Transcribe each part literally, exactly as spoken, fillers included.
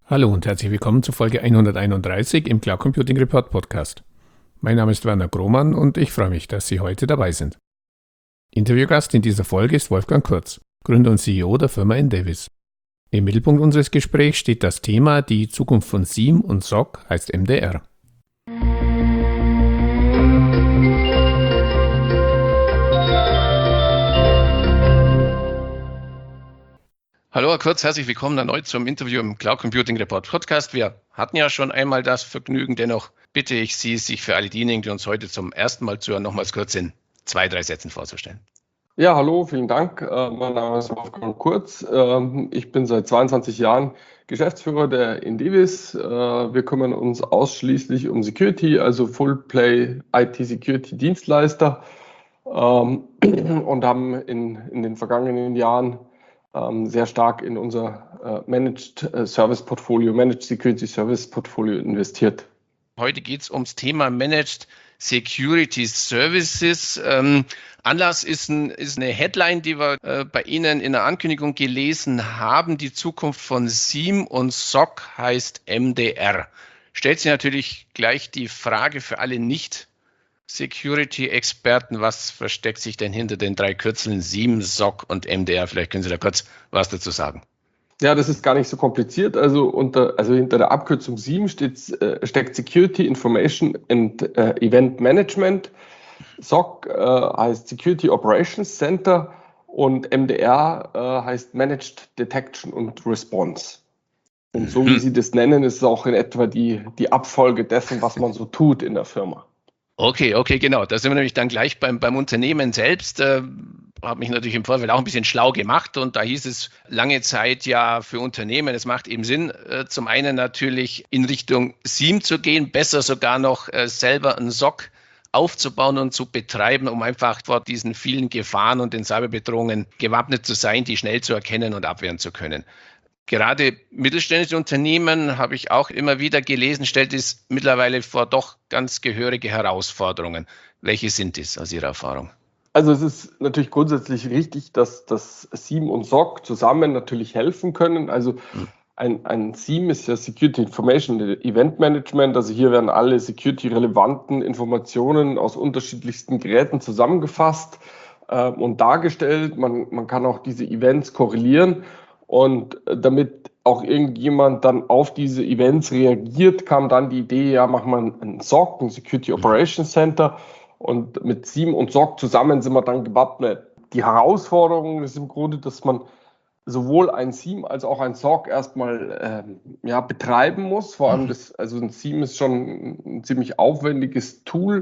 Hallo und herzlich willkommen zu Folge hunderteinunddreißig im Cloud Computing Report Podcast. Mein Name ist Werner Grohmann und ich freue mich, dass Sie heute dabei sind. Interviewgast in dieser Folge ist Wolfgang Kurz, Gründer und C E O der Firma Endevis. Im Mittelpunkt unseres Gesprächs steht das Thema Die Zukunft von S I E M und S O C heißt M D R. Hallo Herr Kurz, herzlich willkommen erneut zum Interview im Cloud Computing Report Podcast. Wir hatten ja schon einmal das Vergnügen, dennoch bitte ich Sie, sich für alle diejenigen, die uns heute zum ersten Mal zuhören, nochmals kurz in zwei, drei Sätzen vorzustellen. Ja, hallo, vielen Dank. Äh, mein Name ist Wolfgang Kurz. Äh, ich bin seit zweiundzwanzig Jahren Geschäftsführer der Endevis. Äh, wir kümmern uns ausschließlich um Security, also Full-Play I T-Security-Dienstleister ähm, und haben in, in den vergangenen Jahren ähm, sehr stark in unser äh, Managed Service Portfolio, Managed Security Service Portfolio investiert. Heute geht es ums Thema Managed Security Services. Ähm, Anlass ist, ein, ist eine Headline, die wir äh, bei Ihnen in der Ankündigung gelesen haben. Die Zukunft von S I E M und S O C heißt M D R. Stellt sich natürlich gleich die Frage für alle Nicht-Security-Experten, was versteckt sich denn hinter den drei Kürzeln S I E M, S O C und M D R? Vielleicht können Sie da kurz was dazu sagen. Ja, das ist gar nicht so kompliziert. Also unter, also hinter der Abkürzung S I E M steht, äh, steckt Security Information and äh, Event Management. S O C äh, heißt Security Operations Center und M D R äh, heißt Managed Detection und Response. Und so wie Sie das nennen, ist es auch in etwa die, die Abfolge dessen, was man so tut in der Firma. Okay, okay, genau. Da sind wir nämlich dann gleich beim, beim Unternehmen selbst. Äh, habe mich natürlich im Vorfeld auch ein bisschen schlau gemacht und da hieß es lange Zeit ja für Unternehmen, es macht eben Sinn, äh, zum einen natürlich in Richtung S I E M zu gehen, besser sogar noch äh, selber ein S O C aufzubauen und zu betreiben, um einfach vor diesen vielen Gefahren und den Cyberbedrohungen gewappnet zu sein, die schnell zu erkennen und abwehren zu können. Gerade mittelständische Unternehmen, habe ich auch immer wieder gelesen, stellt es mittlerweile vor doch ganz gehörige Herausforderungen. Welche sind es aus Ihrer Erfahrung? Also es ist natürlich grundsätzlich richtig, dass das S I E M und S O C zusammen natürlich helfen können. Also ein, ein S I E M ist ja Security Information Event Management. Also hier werden alle security-relevanten Informationen aus unterschiedlichsten Geräten zusammengefasst äh, und dargestellt. Man, man kann auch diese Events korrelieren. Und damit auch irgendjemand dann auf diese Events reagiert, kam dann die Idee, ja, machen wir ein S O C, ein Security Operations Center. Und mit S I E M und S O C zusammen sind wir dann gewappnet. Die Herausforderung ist im Grunde, dass man sowohl ein S I E M als auch ein S O C erstmal ähm, ja, betreiben muss. Vor allem, das, also ein S I E M ist schon ein ziemlich aufwendiges Tool,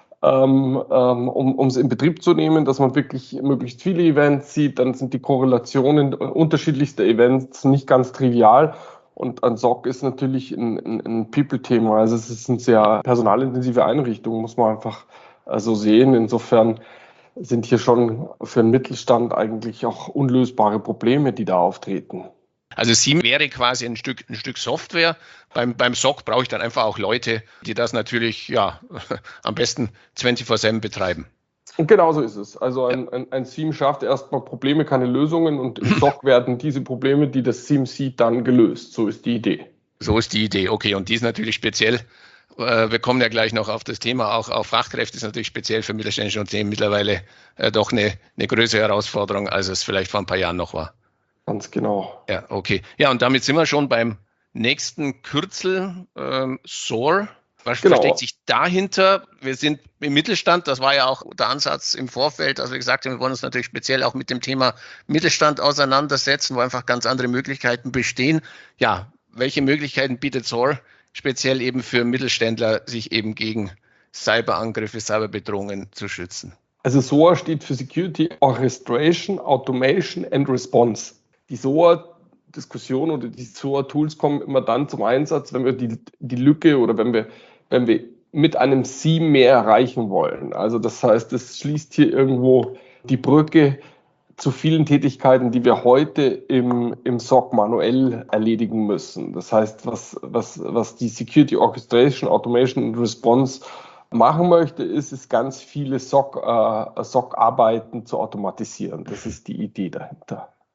ähm, ähm, um es in Betrieb zu nehmen, dass man wirklich möglichst viele Events sieht. Dann sind die Korrelationen unterschiedlichster Events nicht ganz trivial. Und ein S O C ist natürlich ein, ein, ein People-Thema. Also es ist eine sehr personalintensive Einrichtung, muss man einfach äh, so sehen. Insofern sind hier schon für den Mittelstand eigentlich auch unlösbare Probleme, die da auftreten. Also S I E M wäre quasi ein Stück, ein Stück Software. Beim, beim S O C brauche ich dann einfach auch Leute, die das natürlich ja, am besten vierundzwanzig sieben betreiben. Und genau so ist es. Also ein, ein, ein S I E M schafft erstmal Probleme, keine Lösungen und im S O C werden diese Probleme, die das S I E M sieht, dann gelöst. So ist die Idee. So ist die Idee. Okay, und die ist natürlich speziell. Äh, wir kommen ja gleich noch auf das Thema, auch auf Fachkräfte ist natürlich speziell für mittelständische Unternehmen mittlerweile äh, doch eine, eine größere Herausforderung, als es vielleicht vor ein paar Jahren noch war. Ganz genau. Ja, okay. Ja, und damit sind wir schon beim nächsten Kürzel, ähm, S O A R. Was genau. versteckt sich dahinter? Wir sind im Mittelstand, das war ja auch der Ansatz im Vorfeld, als wir gesagt haben, wir wollen uns natürlich speziell auch mit dem Thema Mittelstand auseinandersetzen, wo einfach ganz andere Möglichkeiten bestehen. Ja, welche Möglichkeiten bietet S O A R speziell eben für Mittelständler, sich eben gegen Cyberangriffe, Cyberbedrohungen zu schützen? Also S O A R steht für Security Orchestration, Automation and Response. Die S O A R-Diskussion oder die S O A-Tools kommen immer dann zum Einsatz, wenn wir die, die Lücke oder wenn wir, wenn wir mit einem S I E M mehr erreichen wollen. Also das heißt, es schließt hier irgendwo die Brücke zu vielen Tätigkeiten, die wir heute im, im S O C manuell erledigen müssen. Das heißt, was, was, was die Security Orchestration, Automation und Response machen möchte, ist es, ganz viele S O C, äh, S O C-Arbeiten zu automatisieren. Das ist die Idee dahinter.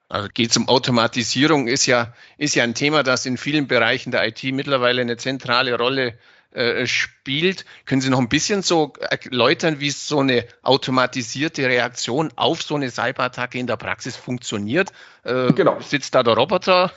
Also geht es um Automatisierung, ist ja, ist ja ein Thema, das in vielen Bereichen der I T mittlerweile eine zentrale Rolle äh, spielt. Können Sie noch ein bisschen so erläutern, wie so eine automatisierte Reaktion auf so eine Cyberattacke in der Praxis funktioniert? Äh, Genau. Sitzt da der Roboter?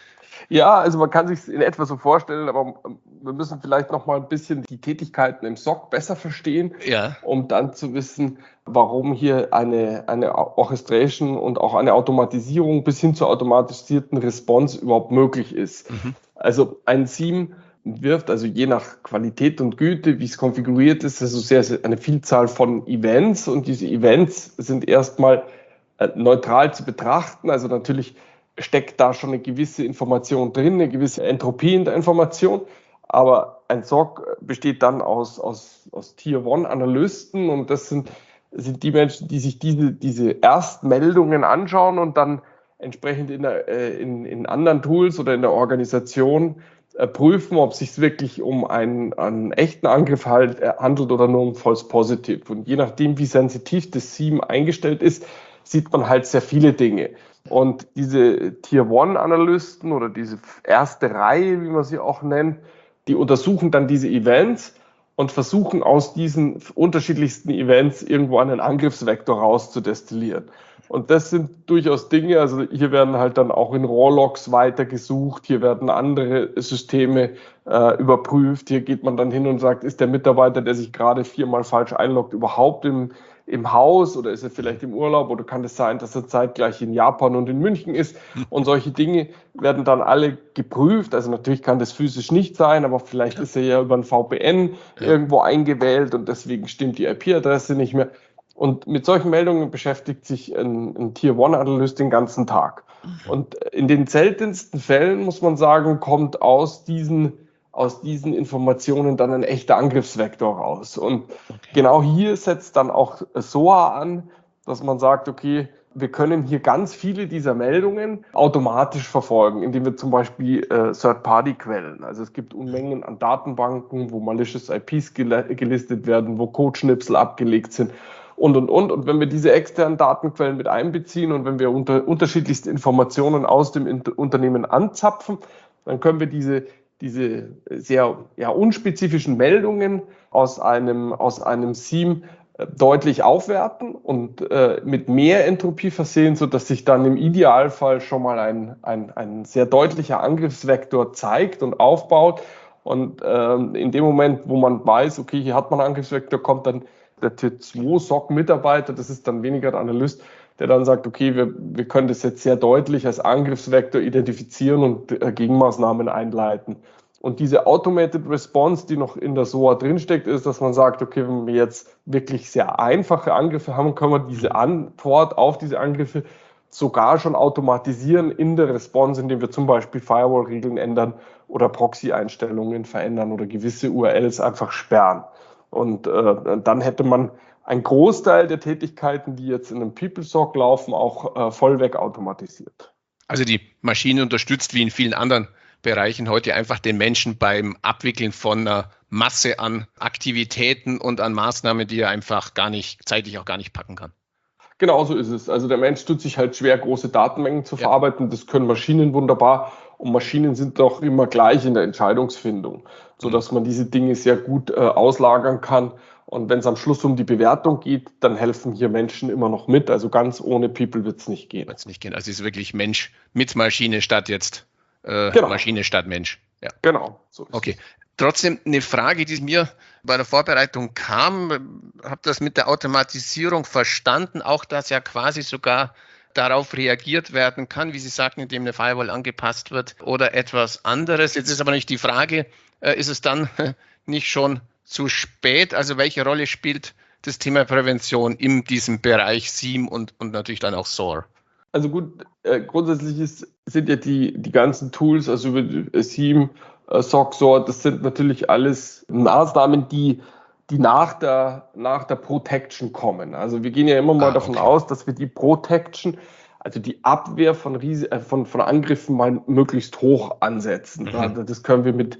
Ja, also man kann sich es in etwa so vorstellen, aber wir müssen vielleicht noch mal ein bisschen die Tätigkeiten im S O C besser verstehen, Ja. um dann zu wissen, warum hier eine, eine Orchestration und auch eine Automatisierung bis hin zur automatisierten Response überhaupt möglich ist. Mhm. Also ein S I E M wirft also je nach Qualität und Güte, wie es konfiguriert ist, also sehr, sehr eine Vielzahl von Events, und diese Events sind erstmal äh, neutral zu betrachten, also natürlich steckt da schon eine gewisse Information drin, eine gewisse Entropie in der Information. Aber ein S O C besteht dann aus, aus, aus Tier-One-Analysten, und das sind, sind die Menschen, die sich diese, diese Erstmeldungen anschauen und dann entsprechend in, der, in, in anderen Tools oder in der Organisation äh, prüfen, ob es sich wirklich um einen, einen echten Angriff halt, äh, handelt oder nur um False Positive. Und je nachdem, wie sensitiv das S I E M eingestellt ist, sieht man halt sehr viele Dinge. Und diese Tier-One-Analysten oder diese erste Reihe, wie man sie auch nennt, die untersuchen dann diese Events und versuchen aus diesen unterschiedlichsten Events irgendwo einen Angriffsvektor rauszudestillieren. Und das sind durchaus Dinge, also hier werden halt dann auch in Raw-Logs weitergesucht, hier werden andere Systeme äh, überprüft, hier geht man dann hin und sagt, ist der Mitarbeiter, der sich gerade viermal falsch einloggt, überhaupt im im Haus oder ist er vielleicht im Urlaub, oder kann es sein, dass er zeitgleich in Japan und in München ist, und solche Dinge werden dann alle geprüft. Also natürlich kann das physisch nicht sein, aber vielleicht ist er ja über ein V P N ja. irgendwo eingewählt und deswegen stimmt die I P-Adresse nicht mehr. Und mit solchen Meldungen beschäftigt sich ein, ein Tier-One-Analyst den ganzen Tag. Und in den seltensten Fällen, muss man sagen, kommt aus diesen aus diesen Informationen dann ein echter Angriffsvektor raus. Und okay. genau hier setzt dann auch S O A an, dass man sagt, okay, wir können hier ganz viele dieser Meldungen automatisch verfolgen, indem wir zum Beispiel äh, Third-Party-Quellen, also es gibt Unmengen an Datenbanken, wo malicious I Ps gel- gelistet werden, wo Codeschnipsel abgelegt sind und, und, und. Und wenn wir diese externen Datenquellen mit einbeziehen und wenn wir unter, unterschiedlichste Informationen aus dem Inter- Unternehmen anzapfen, dann können wir diese diese sehr ja, unspezifischen Meldungen aus einem, aus einem S I E M äh, deutlich aufwerten und äh, mit mehr Entropie versehen, sodass sich dann im Idealfall schon mal ein, ein, ein sehr deutlicher Angriffsvektor zeigt und aufbaut. Und äh, in dem Moment, wo man weiß, okay, hier hat man einen Angriffsvektor, kommt dann der Tier zwei S O C-Mitarbeiter, das ist dann weniger der Analyst, der dann sagt, okay, wir, wir können das jetzt sehr deutlich als Angriffsvektor identifizieren und äh, Gegenmaßnahmen einleiten. Und diese Automated Response, die noch in der S O A drinsteckt, ist, dass man sagt, okay, wenn wir jetzt wirklich sehr einfache Angriffe haben, können wir diese Antwort auf diese Angriffe sogar schon automatisieren in der Response, indem wir zum Beispiel Firewall-Regeln ändern oder Proxy-Einstellungen verändern oder gewisse U R Ls einfach sperren. Und äh, dann hätte man einen Großteil der Tätigkeiten, die jetzt in einem People-S O C laufen, auch äh, vollweg automatisiert. Also die Maschine unterstützt wie in vielen anderen Bereichen heute einfach den Menschen beim Abwickeln von einer Masse an Aktivitäten und an Maßnahmen, die er einfach gar nicht, zeitlich auch gar nicht packen kann. Genau so ist es. Also der Mensch tut sich halt schwer, große Datenmengen zu ja. verarbeiten. Das können Maschinen wunderbar. Und Maschinen sind doch immer gleich in der Entscheidungsfindung, sodass man diese Dinge sehr gut äh, auslagern kann. Und wenn es am Schluss um die Bewertung geht, dann helfen hier Menschen immer noch mit. Also ganz ohne People wird es nicht gehen. Wird es nicht gehen. Also es ist wirklich Mensch mit Maschine statt jetzt äh, genau. Maschine statt Mensch. Ja. Genau. So ist okay. Es. Trotzdem eine Frage, die mir bei der Vorbereitung kam, habe das mit der Automatisierung verstanden, auch dass ja quasi sogar darauf reagiert werden kann, wie Sie sagten, indem eine Firewall angepasst wird oder etwas anderes. Jetzt ist aber nicht die Frage, äh, ist es dann nicht schon zu spät? Also welche Rolle spielt das Thema Prävention in diesem Bereich S I E M und, und natürlich dann auch S O A R? Also gut, äh, grundsätzlich ist, sind ja die, die ganzen Tools, also über S I E M, äh, S O C, S O A R, das sind natürlich alles Maßnahmen, die, die nach der, nach der Protection kommen. Also wir gehen ja immer mal ah, davon okay. aus, dass wir die Protection, also die Abwehr von, Ries- äh, von, von Angriffen mal möglichst hoch ansetzen. Mhm. Das können wir mit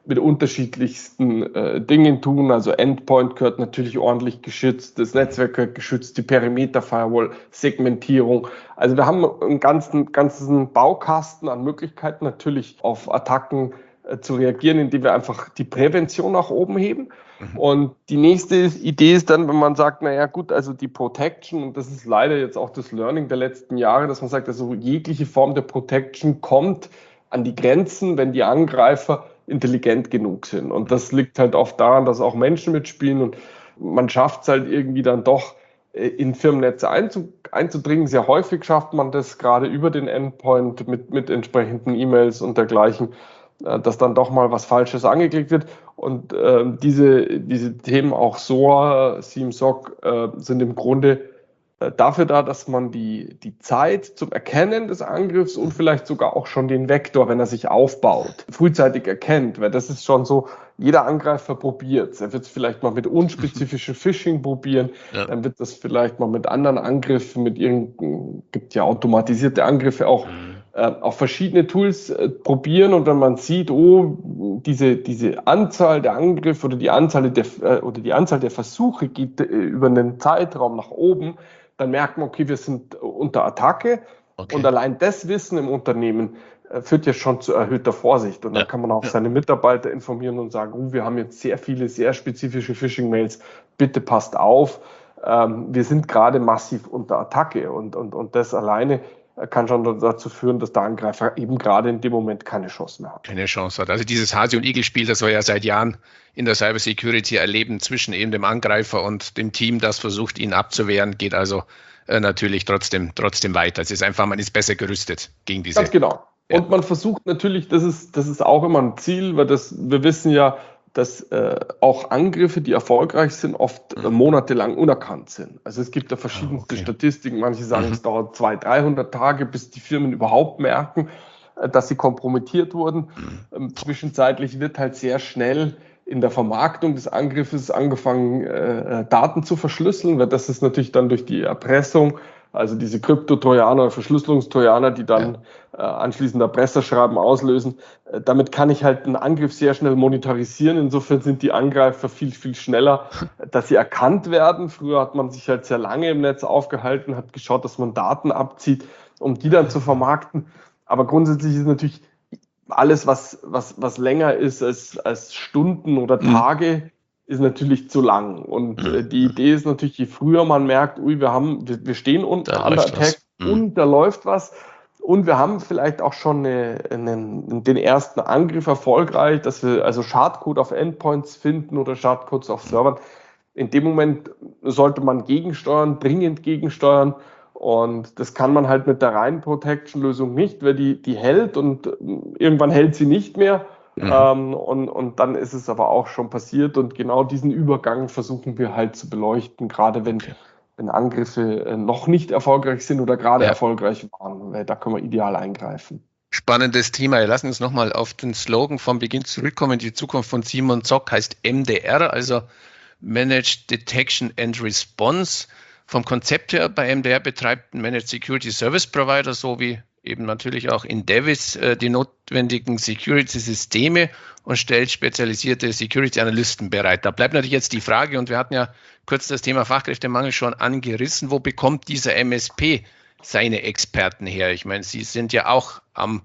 mit unterschiedlichsten äh, Dingen tun. Also Endpoint gehört natürlich ordentlich geschützt, das Netzwerk gehört geschützt, die Perimeter-Firewall, Segmentierung. Also wir haben einen ganzen, ganzen Baukasten an Möglichkeiten, natürlich auf Attacken äh, zu reagieren, indem wir einfach die Prävention nach oben heben. Mhm. Und die nächste Idee ist dann, wenn man sagt, naja gut, also die Protection, und das ist leider jetzt auch das Learning der letzten Jahre, dass man sagt, also jegliche Form der Protection kommt an die Grenzen, wenn die Angreifer intelligent genug sind. Und das liegt halt oft daran, dass auch Menschen mitspielen und man schafft es halt irgendwie dann doch in Firmennetze einzudringen. Sehr häufig schafft man das gerade über den Endpoint mit, mit entsprechenden E-Mails und dergleichen, dass dann doch mal was Falsches angeklickt wird. Und äh, diese, diese Themen, auch S O A, SIEM, S O C, äh, sind im Grunde dafür da, dass man die, die Zeit zum Erkennen des Angriffs und vielleicht sogar auch schon den Vektor, wenn er sich aufbaut, frühzeitig erkennt. Weil das ist schon so, jeder Angreifer probiert es. Er wird es vielleicht mal mit unspezifischen Phishing probieren, ja. Dann wird das vielleicht mal mit anderen Angriffen, mit irgendeinem, gibt ja automatisierte Angriffe auch, mhm. äh, auf verschiedene Tools äh, probieren. Und wenn man sieht, oh, diese, diese Anzahl der Angriffe oder die Anzahl der, äh, oder die Anzahl der Versuche geht äh, über einen Zeitraum nach oben, dann merkt man, okay, wir sind unter Attacke. Okay. Und allein das Wissen im Unternehmen äh, führt ja schon zu erhöhter Vorsicht. Und ja. dann kann man auch ja. seine Mitarbeiter informieren und sagen, oh, wir haben jetzt sehr viele, sehr spezifische Phishing-Mails, bitte passt auf, ähm, wir sind gerade massiv unter Attacke. Und, und, und das alleine kann schon dazu führen, dass der Angreifer eben gerade in dem Moment keine Chance mehr hat. Keine Chance hat. Also dieses Hase- und Igel-Spiel, das wir ja seit Jahren in der Cybersecurity erleben, zwischen eben dem Angreifer und dem Team, das versucht, ihn abzuwehren, geht also äh, natürlich trotzdem, trotzdem weiter. Es ist einfach, man ist besser gerüstet gegen diese. Ganz genau. Ja. Und man versucht natürlich, das ist, das ist auch immer ein Ziel, weil das, wir wissen ja, dass äh, auch Angriffe, die erfolgreich sind, oft äh, monatelang unerkannt sind. Also es gibt da verschiedenste oh, okay. Statistiken. Manche sagen, mhm. es dauert zweihundert, dreihundert Tage, bis die Firmen überhaupt merken, äh, dass sie kompromittiert wurden. Mhm. Ähm, zwischenzeitlich wird halt sehr schnell in der Vermarktung des Angriffes angefangen, äh, Daten zu verschlüsseln, weil das ist natürlich dann durch die Erpressung, also diese Kryptotrojaner oder Verschlüsselungstrojaner, die dann ja. äh, anschließend Erpresserschreiben auslösen. Äh, damit kann ich halt einen Angriff sehr schnell monetarisieren. Insofern sind die Angreifer viel, viel schneller, dass sie erkannt werden. Früher hat man sich halt sehr lange im Netz aufgehalten, hat geschaut, dass man Daten abzieht, um die dann zu vermarkten. Aber grundsätzlich ist natürlich alles, was, was, was länger ist als, als Stunden oder Tage, mhm. ist natürlich zu lang. Und äh, die Idee ist natürlich, je früher man merkt, ui, wir haben, wir, wir stehen unter Under Attack mhm. und da läuft was. Und wir haben vielleicht auch schon eine, einen, den ersten Angriff erfolgreich, dass wir also Schadcode auf Endpoints finden oder Schadcodes auf Servern. In dem Moment sollte man gegensteuern, dringend gegensteuern. Und das kann man halt mit der reinen Protection-Lösung nicht, weil die, die hält und irgendwann hält sie nicht mehr. Mhm. Ähm, und, und dann ist es aber auch schon passiert. Und genau diesen Übergang versuchen wir halt zu beleuchten, gerade wenn, okay. wenn Angriffe noch nicht erfolgreich sind oder gerade ja. erfolgreich waren. Weil da können wir ideal eingreifen. Spannendes Thema. Wir lassen uns nochmal auf den Slogan vom Beginn zurückkommen. Die Zukunft von SIEM und S O C heißt M D R, also Managed Detection and Response. Vom Konzept her bei M D R betreibt ein Managed Security Service Provider sowie eben natürlich auch in Devis äh, die notwendigen Security-Systeme und stellt spezialisierte Security-Analysten bereit. Da bleibt natürlich jetzt die Frage, und wir hatten ja kurz das Thema Fachkräftemangel schon angerissen, wo bekommt dieser M S P seine Experten her? Ich meine, Sie sind ja auch am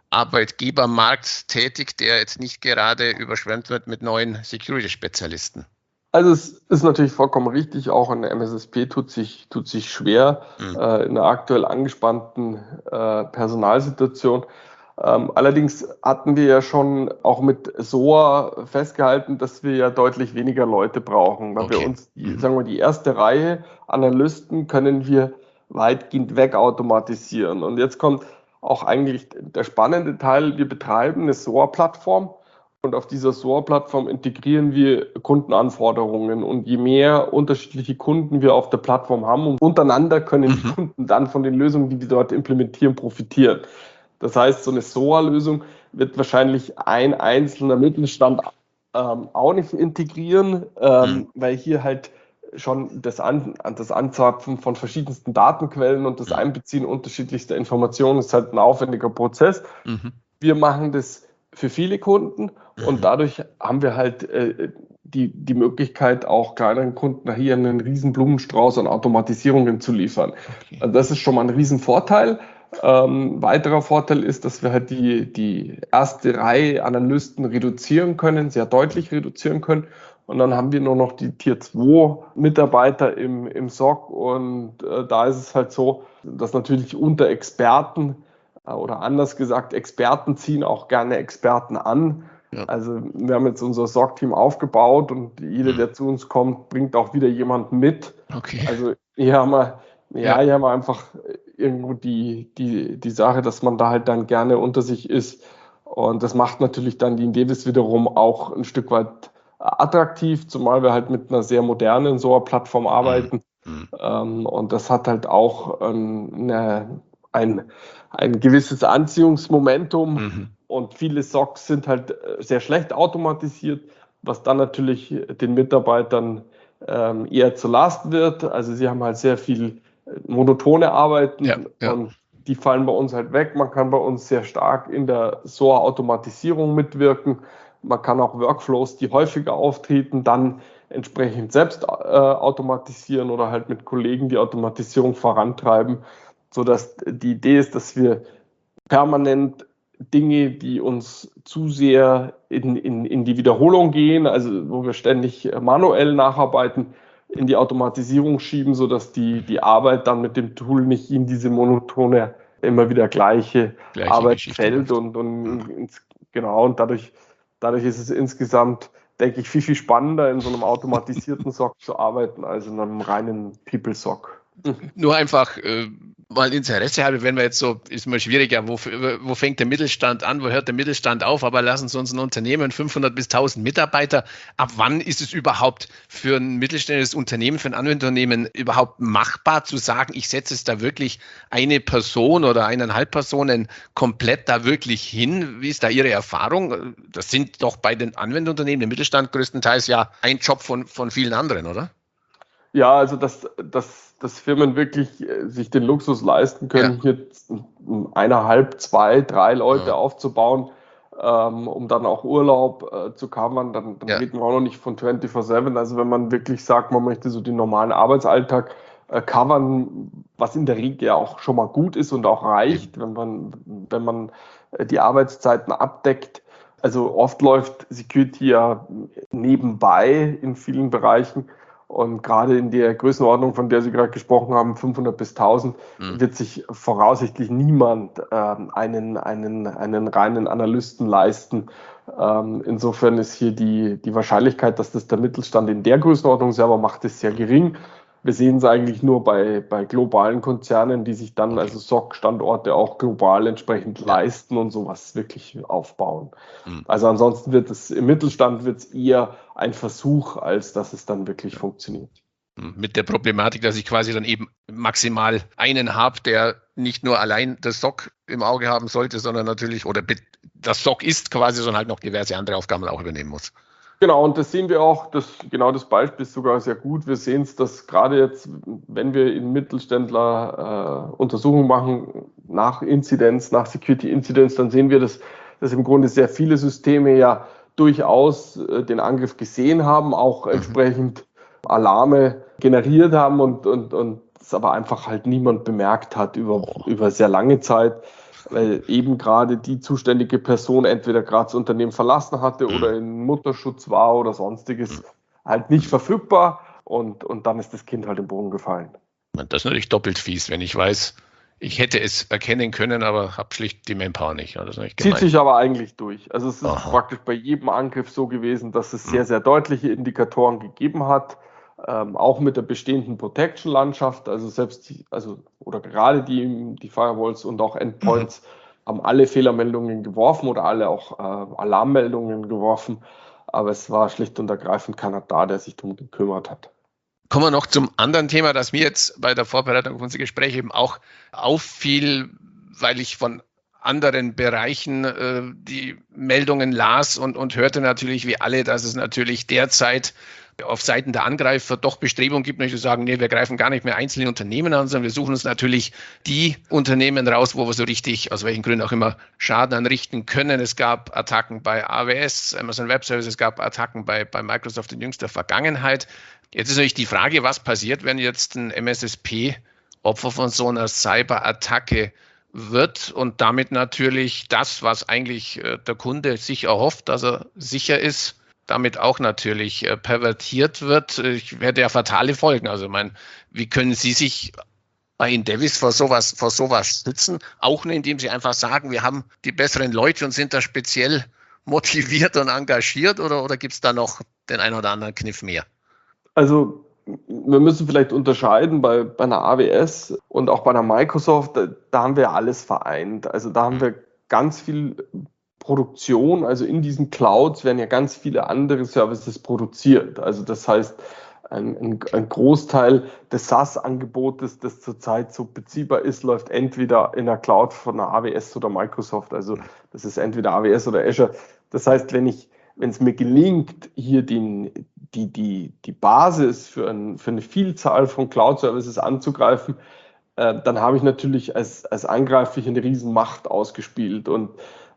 Arbeitgebermarkt tätig, der jetzt nicht gerade überschwemmt wird mit neuen Security-Spezialisten. Also es ist natürlich vollkommen richtig, auch ein M S S P tut sich, tut sich schwer mhm. äh, in einer aktuell angespannten äh, Personalsituation. Ähm, allerdings hatten wir ja schon auch mit S O A festgehalten, dass wir ja deutlich weniger Leute brauchen, weil okay. wir uns, die, mhm. sagen wir, die erste Reihe Analysten können wir weitgehend wegautomatisieren. Und jetzt kommt auch eigentlich der spannende Teil, wir betreiben eine S O A-Plattform. Und auf dieser S O A-Plattform integrieren wir Kundenanforderungen. Und je mehr unterschiedliche Kunden wir auf der Plattform haben, und untereinander können die Kunden dann von den Lösungen, die wir dort implementieren, profitieren. Das heißt, so eine S O A-Lösung wird wahrscheinlich ein einzelner Mittelstand ähm, auch nicht integrieren, ähm, mhm. weil hier halt schon das, An das Anzapfen von verschiedensten Datenquellen und das Einbeziehen unterschiedlichster Informationen ist halt ein aufwendiger Prozess. Mhm. Wir machen das für viele Kunden und dadurch haben wir halt äh, die, die Möglichkeit, auch kleineren Kunden hier einen riesen Blumenstrauß an Automatisierungen zu liefern. Okay. Also das ist schon mal ein riesen Vorteil. Ähm, weiterer Vorteil ist, dass wir halt die, die erste Reihe Analysten reduzieren können, sehr deutlich reduzieren können. Und dann haben wir nur noch die Tier zwei Mitarbeiter im, im S O C. Und äh, da ist es halt so, dass natürlich unter Experten äh, oder anders gesagt, Experten ziehen auch gerne Experten an. Ja. Also wir haben jetzt unser S O C-Team aufgebaut und jeder, der zu uns kommt, bringt auch wieder jemanden mit. Okay. Also hier haben wir, ja, ja. Hier haben wir einfach irgendwo die, die, die Sache, dass man da halt dann gerne unter sich ist. Und das macht natürlich dann die Indevis wiederum auch ein Stück weit attraktiv, zumal wir halt mit einer sehr modernen S O A-Plattform arbeiten. Mhm. Ähm, und das hat halt auch ähm, eine, ein, ein gewisses Anziehungsmomentum. Mhm. Und viele S O Cs sind halt sehr schlecht automatisiert, was dann natürlich den Mitarbeitern ähm, eher zur Last wird. Also sie haben halt sehr viel monotone Arbeiten, ja, ja. Und die fallen bei uns halt weg. Man kann bei uns sehr stark in der S O A-Automatisierung mitwirken. Man kann auch Workflows, die häufiger auftreten, dann entsprechend selbst äh, automatisieren oder halt mit Kollegen die Automatisierung vorantreiben, sodass die Idee ist, dass wir permanent Dinge, die uns zu sehr in, in, in die Wiederholung gehen, also wo wir ständig manuell nacharbeiten, in die Automatisierung schieben, sodass die, die Arbeit dann mit dem Tool nicht in diese monotone, immer wieder gleiche, gleiche Arbeit fällt. Und, und mhm. ins, genau, und dadurch, dadurch ist es insgesamt, denke ich, viel, viel spannender, in so einem automatisierten S O C zu arbeiten, als in einem reinen People-S O C. Nur einfach äh, mal Interesse habe, wenn wir jetzt so, ist mal schwieriger, wo, wo fängt der Mittelstand an, wo hört der Mittelstand auf, aber lassen Sie uns ein Unternehmen, fünfhundert bis tausend Mitarbeiter, ab wann ist es überhaupt für ein mittelständisches Unternehmen, für ein Anwenderunternehmen überhaupt machbar zu sagen, ich setze es da wirklich eine Person oder eineinhalb Personen komplett da wirklich hin? Wie ist da Ihre Erfahrung? Das sind doch bei den Anwenderunternehmen im Mittelstand größtenteils ja ein Job von, von vielen anderen, oder? Ja, also dass, dass, dass Firmen wirklich sich den Luxus leisten können, ja. hier eineinhalb, zwei, drei Leute ja. aufzubauen, ähm, um dann auch Urlaub äh, zu covern, dann, dann ja. reden wir auch noch nicht von vierundzwanzig sieben. Also wenn man wirklich sagt, man möchte so den normalen Arbeitsalltag äh, covern, was in der Regel ja auch schon mal gut ist und auch reicht, ja. wenn man, wenn man die Arbeitszeiten abdeckt. Also oft läuft Security ja nebenbei in vielen Bereichen. Und gerade in der Größenordnung, von der Sie gerade gesprochen haben, fünfhundert bis tausend, mhm. wird sich voraussichtlich niemand ähm, einen, einen, einen reinen Analysten leisten. Ähm, insofern ist hier die, die Wahrscheinlichkeit, dass das der Mittelstand in der Größenordnung selber macht, ist sehr gering. Wir sehen es eigentlich nur bei, bei globalen Konzernen, die sich dann also S O C-Standorte auch global entsprechend leisten und sowas wirklich aufbauen. Mhm. Also ansonsten wird es im Mittelstand wird es eher ein Versuch, als dass es dann wirklich funktioniert. Mit der Problematik, dass ich quasi dann eben maximal einen habe, der nicht nur allein das S O C im Auge haben sollte, sondern natürlich, oder das S O C ist quasi, sondern halt noch diverse andere Aufgaben auch übernehmen muss. Genau, und das sehen wir auch, das, genau das Beispiel ist sogar sehr gut. Wir sehen es, dass gerade jetzt, wenn wir in Mittelständler äh, Untersuchungen machen nach Inzidenz, nach Security Inzidenz, dann sehen wir, dass, dass im Grunde sehr viele Systeme ja durchaus äh, den Angriff gesehen haben, auch mhm. entsprechend Alarme generiert haben und, und, und es aber einfach halt niemand bemerkt hat über, über sehr lange Zeit, weil eben gerade die zuständige Person entweder gerade das Unternehmen verlassen hatte mhm. oder in Mutterschutz war oder sonstiges, mhm. halt nicht verfügbar und, und dann ist das Kind halt im Boden gefallen. Das ist natürlich doppelt fies, wenn ich weiß, ich hätte es erkennen können, aber habe schlicht die Manpower nicht. Das ist natürlich gemein. Zieht sich aber eigentlich durch. Also es ist Aha. praktisch bei jedem Angriff so gewesen, dass es sehr, sehr deutliche Indikatoren gegeben hat, ähm, auch mit der bestehenden Protection-Landschaft, also selbst, die, also oder gerade die, die Firewalls und auch Endpoints mhm. haben alle Fehlermeldungen geworfen oder alle auch äh, Alarmmeldungen geworfen, aber es war schlicht und ergreifend keiner da, der sich darum gekümmert hat. Kommen wir noch zum anderen Thema, das mir jetzt bei der Vorbereitung auf unser Gespräch eben auch auffiel, weil ich von anderen Bereichen äh, die Meldungen las und, und hörte natürlich wie alle, dass es natürlich derzeit auf Seiten der Angreifer doch Bestrebungen gibt, nicht zu sagen, nee, wir greifen gar nicht mehr einzelne Unternehmen an, sondern wir suchen uns natürlich die Unternehmen raus, wo wir so richtig, aus welchen Gründen auch immer, Schaden anrichten können. Es gab Attacken bei A W S, Amazon Web Services, es gab Attacken bei, bei Microsoft in jüngster Vergangenheit. Jetzt ist natürlich die Frage, was passiert, wenn jetzt ein M S S P Opfer von so einer Cyberattacke wird und damit natürlich das, was eigentlich der Kunde sich erhofft, dass er sicher ist, damit auch natürlich äh, pervertiert wird. Ich werde ja fatale Folgen. Also, ich meine, wie können Sie sich bei Indevis vor sowas, vor sowas schützen? Auch nur, indem Sie einfach sagen, wir haben die besseren Leute und sind da speziell motiviert und engagiert, oder, oder gibt es da noch den einen oder anderen Kniff mehr? Also, wir müssen vielleicht unterscheiden bei, bei einer A W S und auch bei einer Microsoft, da, da haben wir alles vereint. Also, da haben mhm. wir ganz viel Produktion, also in diesen Clouds werden ja ganz viele andere Services produziert. Also das heißt, ein, ein, ein Großteil des SaaS-Angebotes, das zurzeit so beziehbar ist, läuft entweder in der Cloud von einer A W S oder Microsoft. Also das ist entweder A W S oder Azure. Das heißt, wenn ich, wenn es mir gelingt, hier den, die, die, die Basis für, ein, für eine Vielzahl von Cloud-Services anzugreifen, äh, dann habe ich natürlich als, als Angreifer eine riesen Macht ausgespielt. Und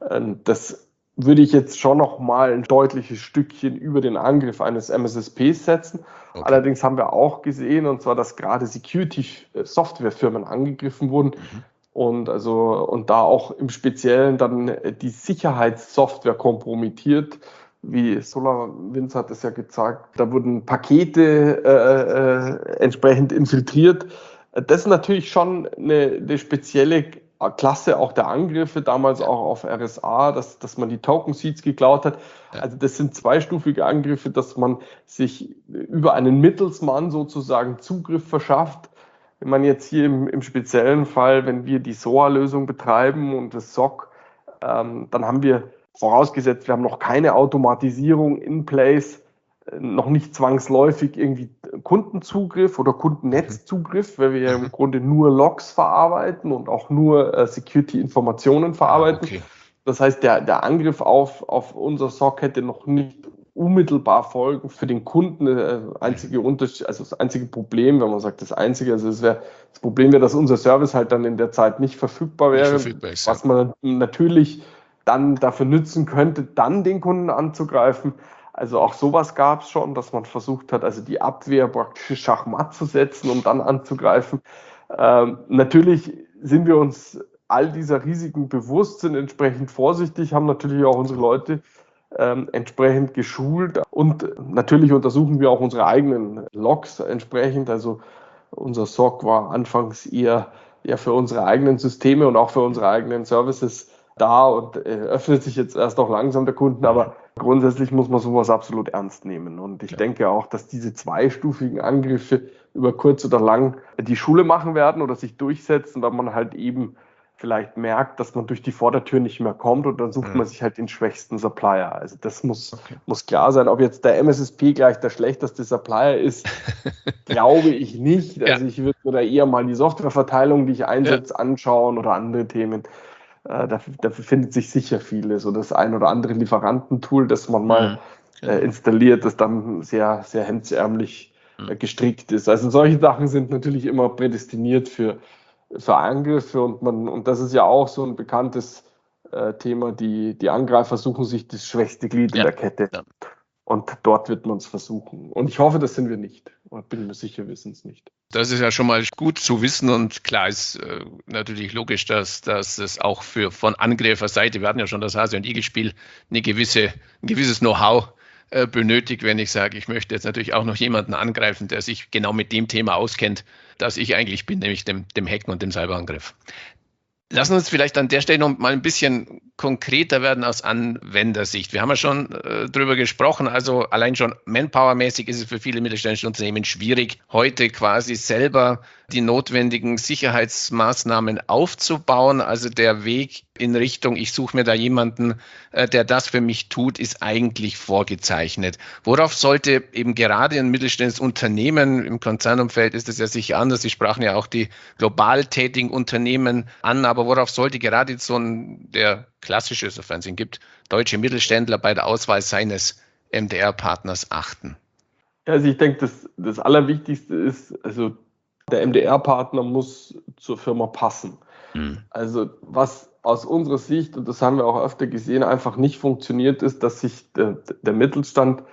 das würde ich jetzt schon noch mal ein deutliches Stückchen über den Angriff eines M S S Ps setzen. Okay. Allerdings haben wir auch gesehen, und zwar, dass gerade Security-Softwarefirmen angegriffen wurden mhm. und also und da auch im Speziellen dann die Sicherheitssoftware kompromittiert. Wie SolarWinds hat es ja gezeigt, da wurden Pakete äh, äh, entsprechend infiltriert. Das ist natürlich schon eine, eine spezielle Klasse auch der Angriffe, damals ja. auch auf R S A, dass, dass man die Token Seeds geklaut hat. Ja. Also das sind zweistufige Angriffe, dass man sich über einen Mittelsmann sozusagen Zugriff verschafft. Wenn man jetzt hier im, im speziellen Fall, wenn wir die S O A-Lösung betreiben und das S O C, ähm, dann haben wir vorausgesetzt, wir haben noch keine Automatisierung in place, noch nicht zwangsläufig irgendwie Kundenzugriff oder Kundennetzzugriff, weil wir ja im Grunde nur Logs verarbeiten und auch nur äh, Security-Informationen verarbeiten. Ah, okay. Das heißt, der, der Angriff auf, auf unser S O C hätte noch nicht unmittelbar Folgen für den Kunden. Äh, einzige Unterschied, also das einzige Problem, wenn man sagt das einzige, also das, wär, das Problem wäre, dass unser Service halt dann in der Zeit nicht verfügbar wäre, nicht verfügbar ist, was man natürlich dann dafür nützen könnte, dann den Kunden anzugreifen. Also auch sowas gab es schon, dass man versucht hat, also die Abwehr praktisch schachmatt zu setzen, um dann anzugreifen. Ähm, natürlich sind wir uns all dieser Risiken bewusst, sind entsprechend vorsichtig, haben natürlich auch unsere Leute ähm, entsprechend geschult und natürlich untersuchen wir auch unsere eigenen Logs entsprechend. Also unser S O C war anfangs eher, eher für unsere eigenen Systeme und auch für unsere eigenen Services da und äh, öffnet sich jetzt erst auch langsam der Kunden, aber grundsätzlich muss man sowas absolut ernst nehmen. Und ich ja. denke auch, dass diese zweistufigen Angriffe über kurz oder lang die Schule machen werden oder sich durchsetzen, weil man halt eben vielleicht merkt, dass man durch die Vordertür nicht mehr kommt und dann sucht mhm. man sich halt den schwächsten Supplier. Also das muss, okay. muss klar sein. Ob jetzt der M S S P gleich der schlechteste Supplier ist, glaube ich nicht. Also ja. ich würde mir da eher mal die Softwareverteilung, die ich einsetze, ja. anschauen oder andere Themen. Äh, dafür, dafür findet sich sicher vieles. So das ein oder andere Lieferantentool, das man mal mhm. äh, installiert, das dann sehr, sehr hemdsärmlich äh, gestrickt ist. Also solche Sachen sind natürlich immer prädestiniert für für Angriffe und man, und das ist ja auch so ein bekanntes äh, Thema, die, die Angreifer suchen sich das schwächste Glied ja. in der Kette. Ja. Und dort wird man es versuchen. Und ich hoffe, das sind wir nicht. Und bin mir sicher, wir sind es nicht. Das ist ja schon mal gut zu wissen und klar ist äh, natürlich logisch, dass, dass es auch für von Angreiferseite, wir hatten ja schon das Hase- und Igel-Spiel, eine gewisse, ein gewisses Know-how äh, benötigt, wenn ich sage, ich möchte jetzt natürlich auch noch jemanden angreifen, der sich genau mit dem Thema auskennt, das ich eigentlich bin, nämlich dem, dem Hacken und dem Cyberangriff. Lassen wir uns vielleicht an der Stelle noch mal ein bisschen konkreter werden aus Anwendersicht. Wir haben ja schon äh, drüber gesprochen, also allein schon manpowermäßig ist es für viele mittelständische Unternehmen schwierig, heute quasi selber die notwendigen Sicherheitsmaßnahmen aufzubauen. Also der Weg in Richtung, ich suche mir da jemanden, äh, der das für mich tut, ist eigentlich vorgezeichnet. Worauf sollte eben gerade ein mittelständisches Unternehmen, im Konzernumfeld ist es ja sicher anders, Sie sprachen ja auch die global tätigen Unternehmen an, aber worauf sollte gerade so ein, der klassische, sofern es ihn gibt, deutsche Mittelständler bei der Auswahl seines M D R-Partners achten? Also ich denke, das, das Allerwichtigste ist, also der M D R-Partner muss zur Firma passen. Mhm. Also was aus unserer Sicht, und das haben wir auch öfter gesehen, einfach nicht funktioniert, ist, dass sich der, der Mittelstand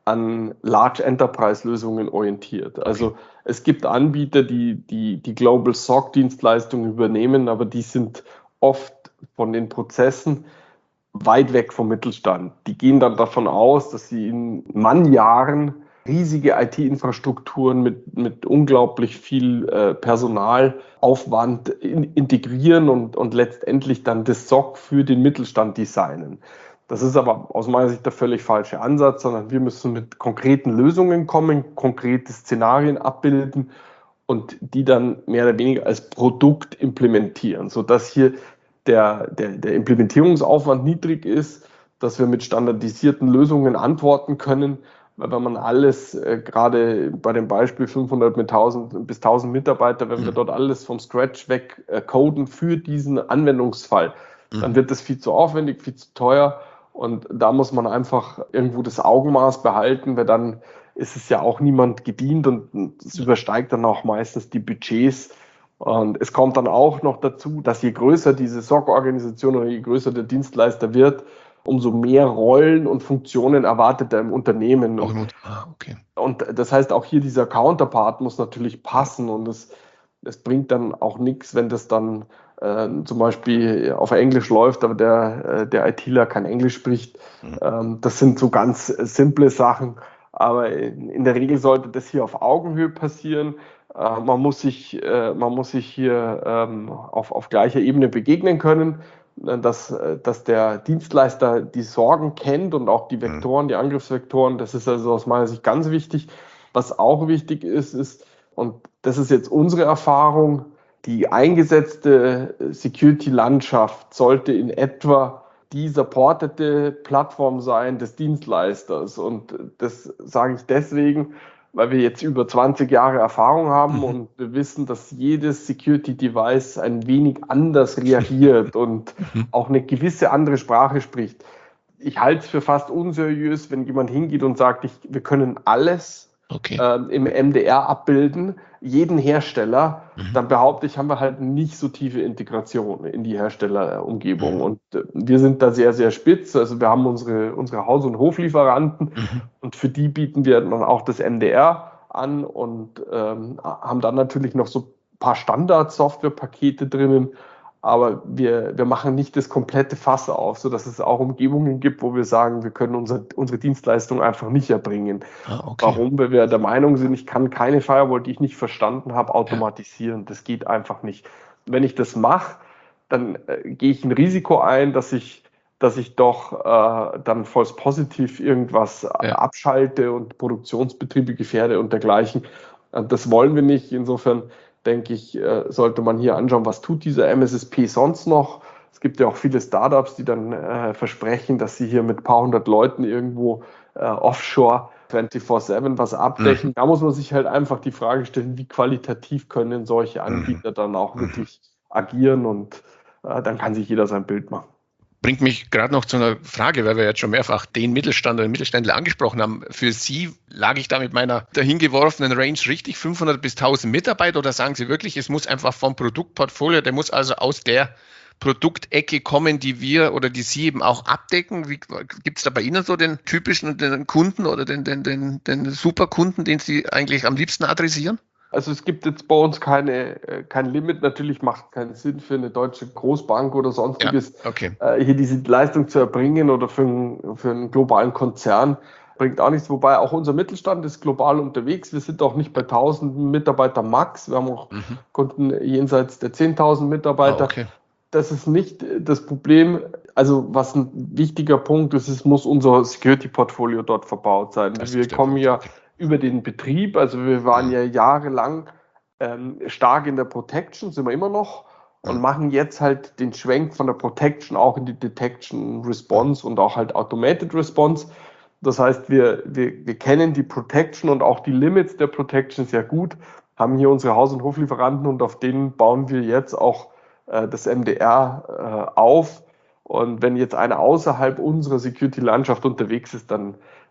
an Large Enterprise-Lösungen orientiert. Also okay. Es gibt Anbieter, die die, die Global S O C-Dienstleistungen übernehmen, aber die sind oft von den Prozessen weit weg vom Mittelstand. Die gehen dann davon aus, dass sie in Mannjahren riesige I T-Infrastrukturen mit, mit unglaublich viel äh, Personalaufwand in, integrieren und, und letztendlich dann das S O C für den Mittelstand designen. Das ist aber aus meiner Sicht der völlig falsche Ansatz, sondern wir müssen mit konkreten Lösungen kommen, konkrete Szenarien abbilden und die dann mehr oder weniger als Produkt implementieren, sodass hier der, der, der Implementierungsaufwand niedrig ist, dass wir mit standardisierten Lösungen antworten können. Weil wenn man alles, äh, gerade bei dem Beispiel fünfhundert mit tausend bis tausend Mitarbeiter, wenn mhm. wir dort alles vom Scratch weg äh, coden für diesen Anwendungsfall, mhm. dann wird das viel zu aufwendig, viel zu teuer. Und da muss man einfach irgendwo das Augenmaß behalten, weil dann ist es ja auch niemand gedient und es übersteigt dann auch meistens die Budgets. Und es kommt dann auch noch dazu, dass je größer diese S O C-Organisation oder je größer der Dienstleister wird, umso mehr Rollen und Funktionen erwartet er im Unternehmen. Auch im Unter- ah, okay. Und das heißt, auch hier dieser Counterpart muss natürlich passen und es, es bringt dann auch nichts, wenn das dann äh, zum Beispiel auf Englisch läuft, aber der, äh, der ITler kein Englisch spricht. Mhm. Ähm, das sind so ganz simple Sachen, aber in, in der Regel sollte das hier auf Augenhöhe passieren. Äh, man muss sich, äh, man muss sich hier ähm, auf, auf gleicher Ebene begegnen können. Dass, dass der Dienstleister die Sorgen kennt und auch die Vektoren, die Angriffsvektoren, das ist also aus meiner Sicht ganz wichtig. Was auch wichtig ist, ist, und das ist jetzt unsere Erfahrung, die eingesetzte Security-Landschaft sollte in etwa die supportete Plattform sein des Dienstleisters. Und das sage ich deswegen, weil wir jetzt über zwanzig Jahre Erfahrung haben mhm. und wir wissen, dass jedes Security-Device ein wenig anders reagiert und mhm. auch eine gewisse andere Sprache spricht. Ich halte es für fast unseriös, wenn jemand hingeht und sagt, ich, wir können alles okay. äh, im M D R abbilden, jeden Hersteller, mhm. dann behaupte ich, haben wir halt nicht so tiefe Integration in die Herstellerumgebung. Mhm. Und äh, wir sind da sehr, sehr spitz. Also wir haben unsere, unsere Haus- und Hoflieferanten mhm. und für die bieten wir dann auch das M D R an und ähm, haben dann natürlich noch so ein paar Standard-Software-Pakete drinnen. Aber wir, wir machen nicht das komplette Fass auf, sodass es auch Umgebungen gibt, wo wir sagen, wir können unser, unsere Dienstleistung einfach nicht erbringen. Ah, okay. Warum? Weil wir der Meinung sind, ich kann keine Firewall, die ich nicht verstanden habe, automatisieren. Ja. Das geht einfach nicht. Wenn ich das mache, dann äh, gehe ich ein Risiko ein, dass ich, dass ich doch äh, dann false positiv irgendwas ja. abschalte und Produktionsbetriebe gefährde und dergleichen. Das wollen wir nicht. Insofern denke ich, sollte man hier anschauen, was tut dieser M S S P sonst noch. Es gibt ja auch viele Startups, die dann äh, versprechen, dass sie hier mit ein paar hundert Leuten irgendwo äh, offshore vierundzwanzig sieben was abdecken. Mhm. Da muss man sich halt einfach die Frage stellen, wie qualitativ können solche Anbieter mhm. dann auch mhm. wirklich agieren und äh, dann kann sich jeder sein Bild machen. Bringt mich gerade noch zu einer Frage, weil wir jetzt schon mehrfach den Mittelstand oder den Mittelständler angesprochen haben. Für Sie lag ich da mit meiner dahingeworfenen Range richtig, fünfhundert bis tausend Mitarbeiter, oder sagen Sie wirklich, es muss einfach vom Produktportfolio, der muss also aus der Produktecke kommen, die wir oder die Sie eben auch abdecken? Gibt es da bei Ihnen so den typischen den Kunden oder den, den, den, den Superkunden, den Sie eigentlich am liebsten adressieren? Also es gibt jetzt bei uns keine, kein Limit. Natürlich macht es keinen Sinn für eine deutsche Großbank oder sonstiges, ja, okay. äh, hier diese Leistung zu erbringen oder für einen, für einen globalen Konzern. Bringt auch nichts. Wobei auch unser Mittelstand ist global unterwegs. Wir sind auch nicht bei tausend Mitarbeiter max. Wir haben auch mhm. Kunden jenseits der zehntausend Mitarbeiter. Ah, okay. Das ist nicht das Problem. Also was ein wichtiger Punkt ist, es muss unser Security-Portfolio dort verbaut sein. Das wir kommen ja okay. über den Betrieb, also wir waren ja jahrelang ähm, stark in der Protection, sind wir immer noch, und mhm. machen jetzt halt den Schwenk von der Protection auch in die Detection Response und auch halt Automated Response. Das heißt, wir, wir, wir kennen die Protection und auch die Limits der Protection sehr gut, haben hier unsere Haus- und Hoflieferanten und auf denen bauen wir jetzt auch äh, das M D R äh, auf. Und wenn jetzt einer außerhalb unserer Security-Landschaft unterwegs ist, dann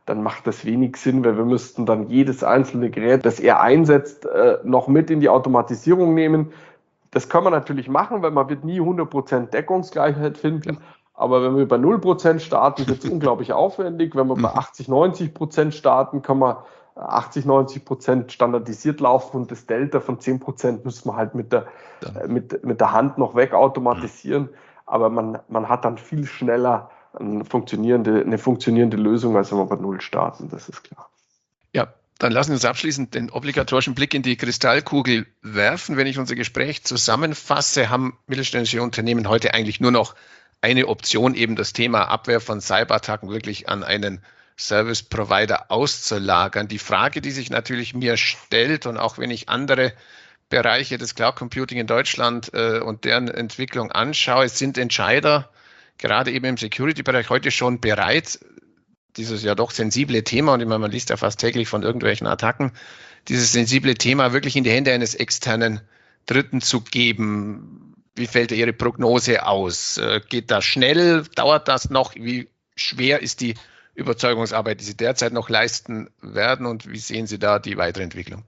dann macht das wenig Sinn, weil wir müssten dann jedes einzelne Gerät, das er einsetzt, noch mit in die Automatisierung nehmen. Das kann man natürlich machen, weil man wird nie hundert Prozent Deckungsgleichheit finden. Ja. Aber wenn wir bei null Prozent starten, wird es unglaublich aufwendig. Wenn wir bei achtzig, neunzig Prozent starten, kann man achtzig, neunzig Prozent standardisiert laufen und das Delta von zehn Prozent müssen wir halt mit der, mit, mit der Hand noch wegautomatisieren. Aber man, man hat dann viel schneller eine funktionierende, eine funktionierende Lösung, als wenn wir bei Null starten, das ist klar. Ja, dann lassen wir uns abschließend den obligatorischen Blick in die Kristallkugel werfen. Wenn ich unser Gespräch zusammenfasse, haben mittelständische Unternehmen heute eigentlich nur noch eine Option, eben das Thema Abwehr von Cyberattacken wirklich an einen Service-Provider auszulagern. Die Frage, die sich natürlich mir stellt, und auch wenn ich andere Bereiche des Cloud Computing in Deutschland äh, und deren Entwicklung anschaue, sind Entscheider gerade eben im Security-Bereich heute schon bereit, dieses ja doch sensible Thema, und ich meine, man liest ja fast täglich von irgendwelchen Attacken, dieses sensible Thema wirklich in die Hände eines externen Dritten zu geben. Wie fällt Ihre Prognose aus? Geht das schnell? Dauert das noch? Wie schwer ist die Überzeugungsarbeit, die Sie derzeit noch leisten werden, und wie sehen Sie da die weitere Entwicklung?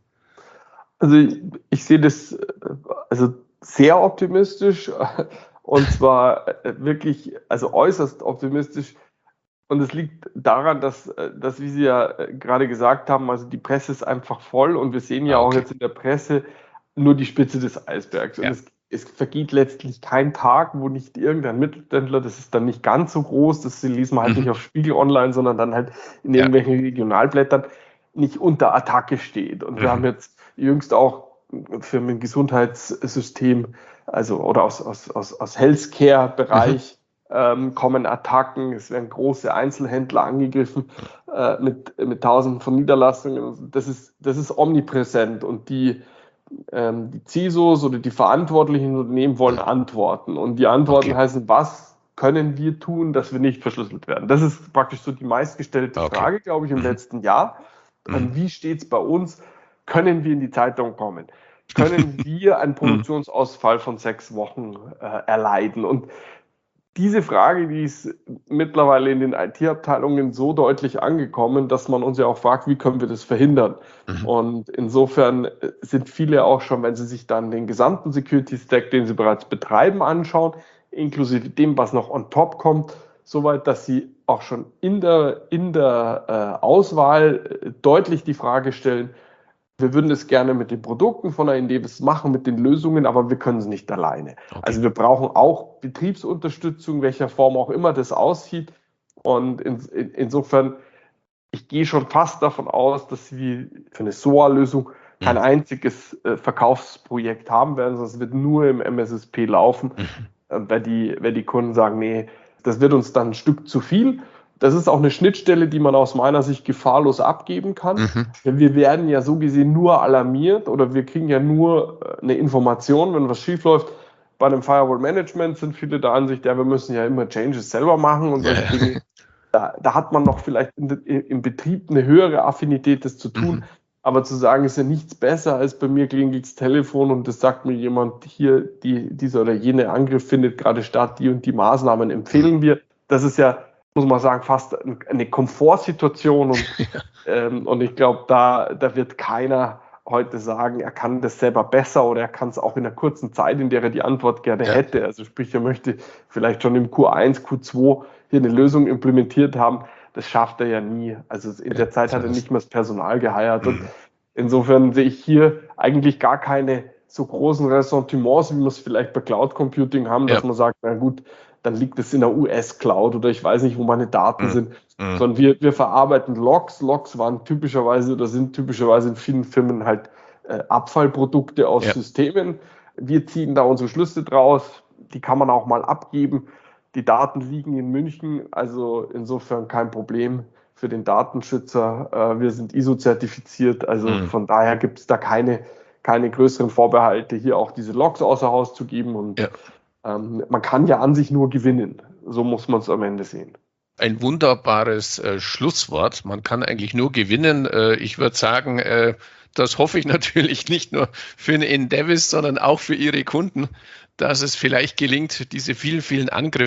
Also ich, ich sehe das also sehr optimistisch. Und zwar wirklich, also äußerst optimistisch. Und es liegt daran, dass, dass, wie Sie ja gerade gesagt haben, also die Presse ist einfach voll und wir sehen ja okay. auch jetzt in der Presse nur die Spitze des Eisbergs. Und ja. es, es vergeht letztlich kein Tag, wo nicht irgendein Mittelständler, das ist dann nicht ganz so groß, das liest man halt mhm. nicht auf Spiegel Online, sondern dann halt in ja. irgendwelchen Regionalblättern, nicht unter Attacke steht. Und mhm. wir haben jetzt jüngst auch für ein Gesundheitssystem, also oder aus, aus, aus, aus Healthcare-Bereich mhm. ähm, kommen Attacken, es werden große Einzelhändler angegriffen äh, mit, mit Tausenden von Niederlassungen. Das ist, das ist omnipräsent und die, ähm, die C I S Os oder die verantwortlichen Unternehmen wollen Antworten. Und die Antworten okay. heißen, was können wir tun, dass wir nicht verschlüsselt werden? Das ist praktisch so die meistgestellte okay. Frage, glaube ich, im mhm. letzten Jahr. Mhm. Wie steht es bei uns? Können wir in die Zeitung kommen? Können wir einen Produktionsausfall von sechs Wochen äh, erleiden? Und diese Frage, die ist mittlerweile in den I T-Abteilungen so deutlich angekommen, dass man uns ja auch fragt, wie können wir das verhindern? Mhm. Und insofern sind viele auch schon, wenn sie sich dann den gesamten Security-Stack, den sie bereits betreiben, anschauen, inklusive dem, was noch on top kommt, soweit, dass sie auch schon in der, in der äh, Auswahl deutlich die Frage stellen, wir würden es gerne mit den Produkten von der Indevis machen, mit den Lösungen, aber wir können es nicht alleine. Okay. Also wir brauchen auch Betriebsunterstützung, welcher Form auch immer das aussieht. Und in, in, insofern, ich gehe schon fast davon aus, dass wir für eine S O A-Lösung kein mhm. einziges äh, Verkaufsprojekt haben werden, sondern es wird nur im M S S P laufen, mhm. äh, weil, die, weil die Kunden sagen, nee, das wird uns dann ein Stück zu viel. Das ist auch eine Schnittstelle, die man aus meiner Sicht gefahrlos abgeben kann. Mhm. Denn wir werden ja so gesehen nur alarmiert oder wir kriegen ja nur eine Information, wenn was schief läuft. Bei dem Firewall-Management sind viele der Ansicht, ja, wir müssen ja immer Changes selber machen und solche Dinge. Da, da hat man noch vielleicht in, im Betrieb eine höhere Affinität, das zu tun. Mhm. Aber zu sagen, ist ja nichts besser als bei mir klingelt das Telefon und das sagt mir jemand, hier, die, dieser oder jene Angriff findet gerade statt, die und die Maßnahmen empfehlen wir. Das ist ja, muss man sagen, fast eine Komfortsituation und, ja. ähm, und ich glaube, da, da wird keiner heute sagen, er kann das selber besser oder er kann es auch in einer kurzen Zeit, in der er die Antwort gerne ja. hätte. Also sprich, er möchte vielleicht schon im Q eins, Q zwei hier eine Lösung implementiert haben. Das schafft er ja nie. Also in der Zeit hat er nicht mehr das Personal geheiert. Mhm. Und insofern sehe ich hier eigentlich gar keine so großen Ressentiments, wie wir es vielleicht bei Cloud Computing haben, dass ja. man sagt, na gut, dann liegt es in der U S-Cloud oder ich weiß nicht, wo meine Daten mhm. sind, mhm. sondern wir, wir verarbeiten Logs. Logs waren typischerweise oder sind typischerweise in vielen Firmen halt äh, Abfallprodukte aus ja. Systemen. Wir ziehen da unsere Schlüsse draus, die kann man auch mal abgeben. Die Daten liegen in München, also insofern kein Problem für den Datenschützer. Äh, wir sind I S O-zertifiziert, also mhm. von daher gibt es da keine, keine größeren Vorbehalte, hier auch diese Logs außer Haus zu geben und ja. Ähm, man kann ja an sich nur gewinnen. So muss man es am Ende sehen. Ein wunderbares äh, Schlusswort. Man kann eigentlich nur gewinnen. Äh, ich würde sagen, äh, das hoffe ich natürlich nicht nur für eine Indevis, sondern auch für Ihre Kunden, dass es vielleicht gelingt, diese vielen, vielen Angriffe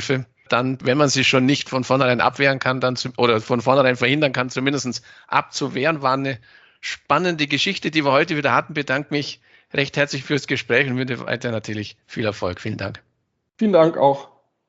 dann, wenn man sie schon nicht von vornherein abwehren kann, dann zu, oder von vornherein verhindern kann, zumindest abzuwehren. War eine spannende Geschichte, die wir heute wieder hatten. Bedanke mich recht herzlich fürs Gespräch und wünsche weiter natürlich viel Erfolg. Vielen Dank. Vielen Dank auch.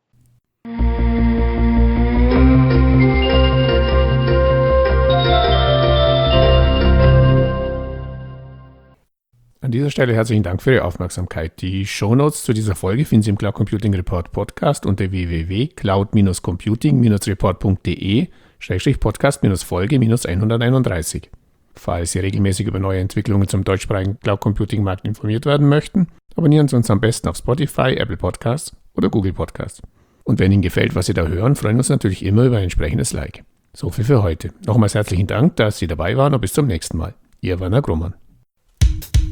An dieser Stelle herzlichen Dank für Ihre Aufmerksamkeit. Die Shownotes zu dieser Folge finden Sie im Cloud Computing Report Podcast unter w w w punkt cloud computing report punkt d e slash podcast Folge hunderteinunddreißig. Falls Sie regelmäßig über neue Entwicklungen zum deutschsprachigen Cloud Computing Markt informiert werden möchten, abonnieren Sie uns am besten auf Spotify, Apple Podcasts oder Google Podcasts. Und wenn Ihnen gefällt, was Sie da hören, freuen wir uns natürlich immer über ein entsprechendes Like. So viel für heute. Nochmals herzlichen Dank, dass Sie dabei waren und bis zum nächsten Mal. Ihr Werner Grummann.